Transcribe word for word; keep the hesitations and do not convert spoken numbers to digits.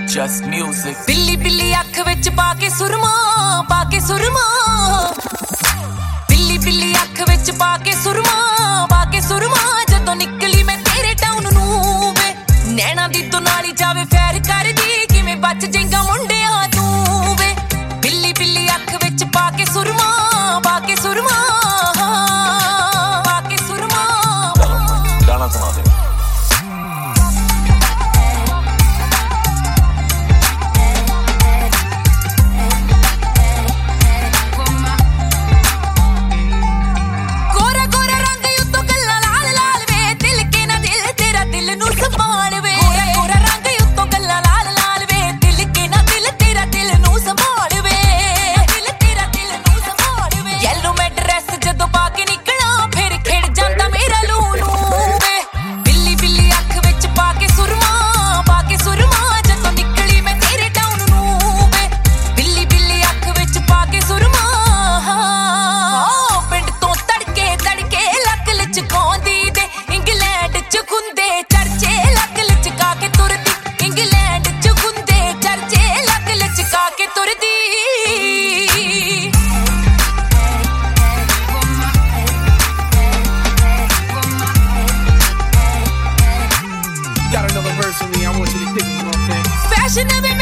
Just music. ਬਿੱਲੀ ਬਿੱਲੀ ਅੱਖ ਵਿੱਚ ਪਾ ਕੇ ਸੁਰਮਾ ਪਾ ਕੇ ਸੁਰਮਾ ਬਿੱਲੀ ਬਿੱਲੀ ਅੱਖ ਵਿੱਚ ਪਾ ਕੇ ਸੁਰਮਾ ਪਾ ਕੇ ਸੁਰਮਾ ਜਦੋਂ ਨਿਕਲੀ ਮੈਂ ਤੇਰੇ ਟਾਊਨ ਨੂੰ ਵੇ ਨੈਣਾ ਦੀ ਦੁਨਾਲੀ ਜਾਵੇ ਫੈਰ ਕਰਦੀ ਕਿਵੇਂ ਬਚ ਜਾਏਗਾ ਮੁੰਡਿਆਂ ਤੂੰ ਵੇ ਬਿੱਲੀ ਬਿੱਲੀ ਅੱਖ ਵਿੱਚ ਪਾ ਕੇ ਸੁਰਮਾ ਪਾ ਕੇ ਸੁਰਮਾ ਪਾ ਕੇ ਸੁਰਮਾ ਗਾਣਾ ਸੁਣਾ ਦੇ Got another verse for me, I want you to kick it, you know what I'm saying? Fashion